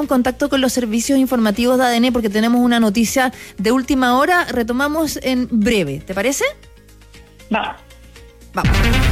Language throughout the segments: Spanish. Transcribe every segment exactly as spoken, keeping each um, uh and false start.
en contacto con los servicios informativos de A D N porque tenemos una noticia de última hora. Retomamos en breve, ¿te parece? Va. Vamos.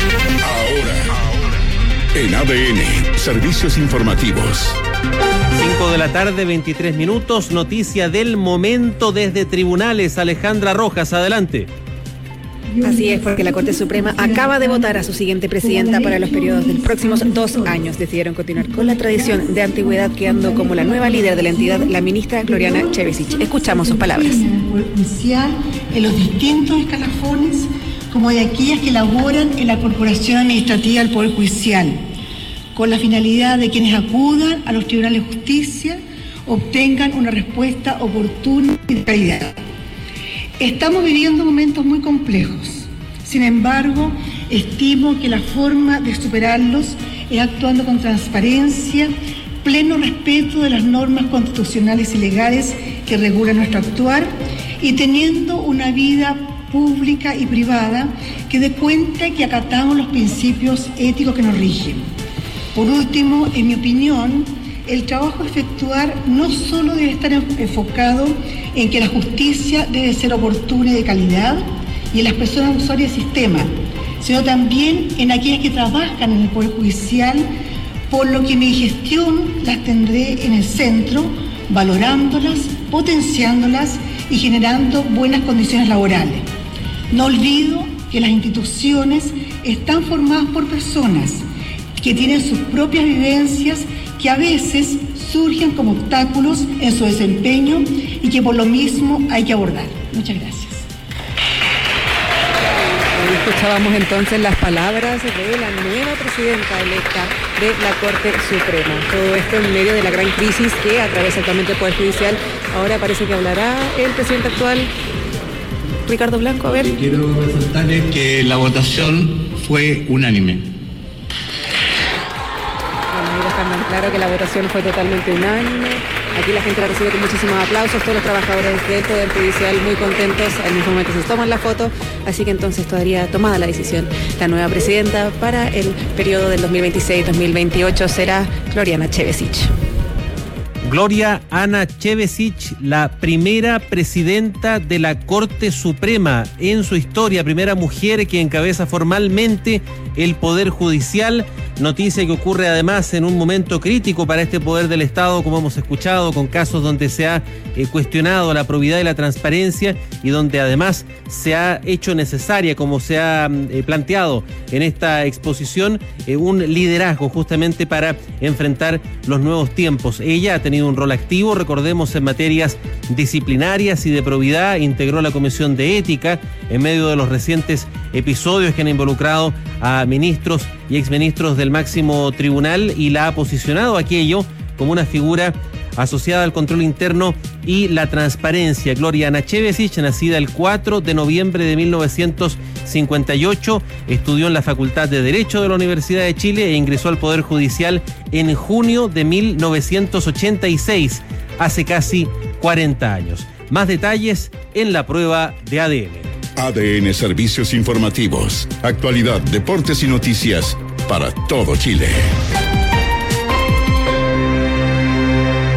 Ahora, en A D N, servicios informativos. cinco de la tarde, veintitrés minutos, noticia del momento desde tribunales. Alejandra Rojas, adelante. Así es, porque la Corte Suprema acaba de votar a su siguiente presidenta para los periodos de los próximos dos años. Decidieron continuar con la tradición de antigüedad, quedando como la nueva líder de la entidad, la ministra Gloriana Chevesic. Escuchamos sus palabras. En el Poder Judicial, en los distintos escalafones, como de aquellas que laboran en la Corporación Administrativa del Poder Judicial, con la finalidad de quienes acudan a los tribunales de justicia obtengan una respuesta oportuna y de calidad. Estamos viviendo momentos muy complejos. Sin embargo, estimo que la forma de superarlos es actuando con transparencia, pleno respeto de las normas constitucionales y legales que regulan nuestro actuar y teniendo una vida pública y privada que dé cuenta que acatamos los principios éticos que nos rigen. Por último, en mi opinión, el trabajo a efectuar no solo debe estar enfocado en que la justicia debe ser oportuna y de calidad y en las personas usuarias del sistema, sino también en aquellas que trabajan en el Poder Judicial, por lo que en mi gestión las tendré en el centro, valorándolas, potenciándolas y generando buenas condiciones laborales. No olvido que las instituciones están formadas por personas que tienen sus propias vivencias, que a veces surgen como obstáculos en su desempeño y que por lo mismo hay que abordar. Muchas gracias. Ahí escuchábamos entonces las palabras de la nueva presidenta electa de la Corte Suprema. Todo esto en medio de la gran crisis que atraviesa actualmente el Poder Judicial. Ahora parece que hablará el presidente actual, Ricardo Blanco. A ver. Quiero resaltarles que la votación fue unánime. Claro que la votación fue totalmente unánime. Aquí la gente la recibe con muchísimos aplausos. Todos los trabajadores del Poder Judicial muy contentos. En mismo momento se toman la foto. Así que entonces todavía tomada la decisión. La nueva presidenta para el periodo del dos mil veintiséis dos mil veintiocho será Gloriana Chevesic. Gloria Ana Chevesic, la primera presidenta de la Corte Suprema en su historia, primera mujer que encabeza formalmente el Poder Judicial. Noticia que ocurre además en un momento crítico para este poder del Estado, como hemos escuchado, con casos donde se ha eh, cuestionado la probidad y la transparencia y donde además se ha hecho necesaria, como se ha eh, planteado en esta exposición, eh, un liderazgo justamente para enfrentar los nuevos tiempos. Ella ha tenido un rol activo, recordemos, en materias disciplinarias y de probidad, integró la Comisión de Ética en medio de los recientes episodios que han involucrado a ministros y exministros del máximo tribunal y la ha posicionado aquello como una figura asociada al control interno y la transparencia. Gloria Ana Chevesic, nacida el cuatro de noviembre de mil novecientos cincuenta y ocho, estudió en la Facultad de Derecho de la Universidad de Chile e ingresó al Poder Judicial en junio de mil novecientos ochenta y seis, hace casi cuarenta años. Más detalles en la prueba de A D N. A D N Servicios Informativos. Actualidad, deportes y noticias para todo Chile.